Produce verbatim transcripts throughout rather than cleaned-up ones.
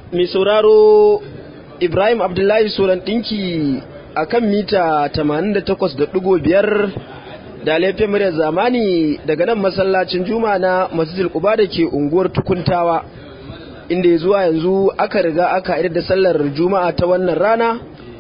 mai sauraro Ibrahim Abdullahi Soran ɗinki a kan mita tamanin da takwas da ɗigo biyar da laifin muryar zamani daga nan masallacin Juma'a na Masjidil Quba da ke unguwar Tukuntawa, inda ya zuwa yanzu aka riga aka idar da sallar Juma'a ta wannan rana,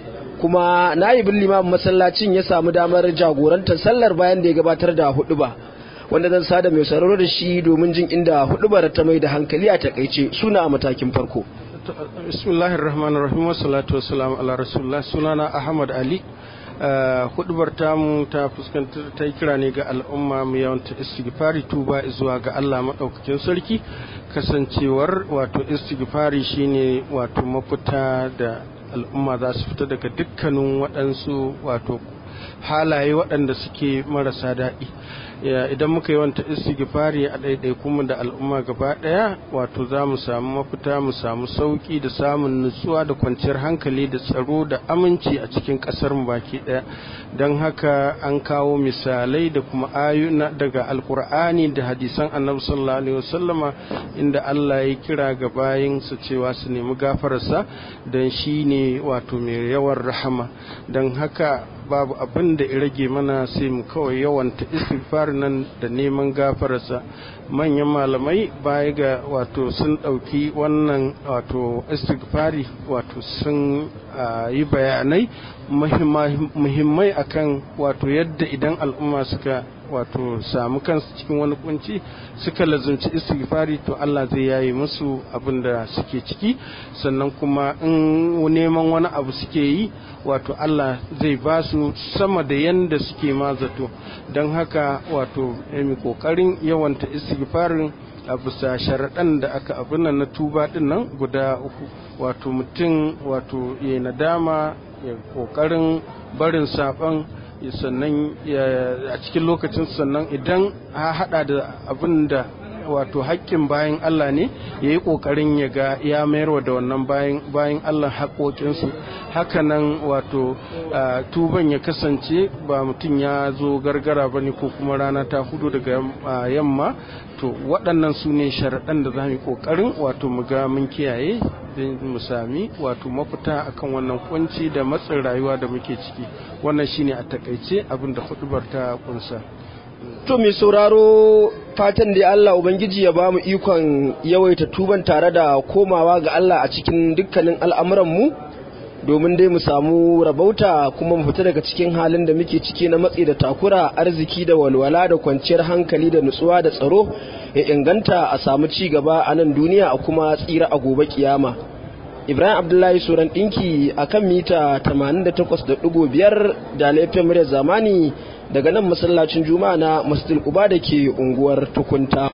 kuma na'ibin limamin masallacin ya samu damar jagorantar sallar bayan da ya gabatar da huɗuba, wanda zan sada mai sauraro da shi domin jin inda huɗubar ta mai da hankali a takaice. Suna a matakin farko. Bismillahir Rahmanir Rahim, wassalatu wassalamu ala rasulillah. Sunana Ahmad Ali. Hudubar tamu ta fuskantar ta kira ne ga al'umma mu yawanta istighfari, tuba zuwa ga Allah madaukakin sarki, kasancewar wato istighfari shine wato mafita da al'umma za su fita daga dukkanin waɗansu wato halaye waɗanda suke marasa daɗi. Idan muka yi wanta istighfari a ɗaiɗai kuma da al'umma gaba ɗaya, wato za mu samu mafita, mu samu sauƙi da samun nutsuwa da kwanciyar hankali da tsaro da aminci a cikin ƙasar mu baki ɗaya. Don haka an kawo misalai da kuma ayuna daga alkur'ani da hadisan annabi sallallahu alaihi wasallama, inda Allah ya kira ga bayinsa cewa su nemi gafararsa don shi ne wato mai yawan rahama. Don haka babu abin da ya rage mana sai mu kawai yawanta istighfar nan da neman gafararsa. Manyan malamai baya ga wato sun ɗauki wannan wato istighfari, wato sun yi bayanai muhimmai akan wato yadda idan al'umma suka wato samu kansu cikin wani kunci suka lazumci istighfari, to Allah zai yaye musu abin da suke ciki, sannan kuma in neman wani abu suke yi, wato Allah zai ba su sama da yanda suke ma zato. Don haka wato mai kokarin yawanta istighfarin a bisa sharaɗan da aka abin nan na tuba ɗin nan guda uku, wato mutum wato ya nadama, ya kokarin barin saɓon, sannan a cikin lokacin, sannan idan ha hada da abin da wato haƙƙin bayan Allah ne, ya yi ƙoƙarin ya ga ya mayarwa da wannan bayan Allah haƙoƙinsu. Hakanan wato tuban ya kasance ba mutum ya zo gargara ba ne ko kuma rana ta hudu daga yamma. To waɗannan su ne sharaɗan da za mu yi ƙoƙarin wato mu ga mun kiyaye don mu sami wato mafita akan wannan kunci da matsin rayuwa da muke ciki. Wannan shine a takaice abin da hudubar ta kunsa. To mai sauraro, fatan da Allah Ubangiji ya ba mu ikon yawaita tuban tare da komawa ga Allah a cikin dukkanin al'amuranmu, domin dai mu samu rabauta kuma mu fita daga cikin halin da muke ciki na matsi da takura, arziki da walwala da kwanciyar hankali da nutsuwa da tsaro ya inganta, a samu ci gaba a nan duniya a kuma tsira a gobe kiyama. Ibrahim Abdullahi Soran ɗinki a kan mita tamanin da takwas da ɗigo biyar da laifin muryar zamani daga nan masallacin Juma'a na Masjidil Quba da ke unguwar Tukunta.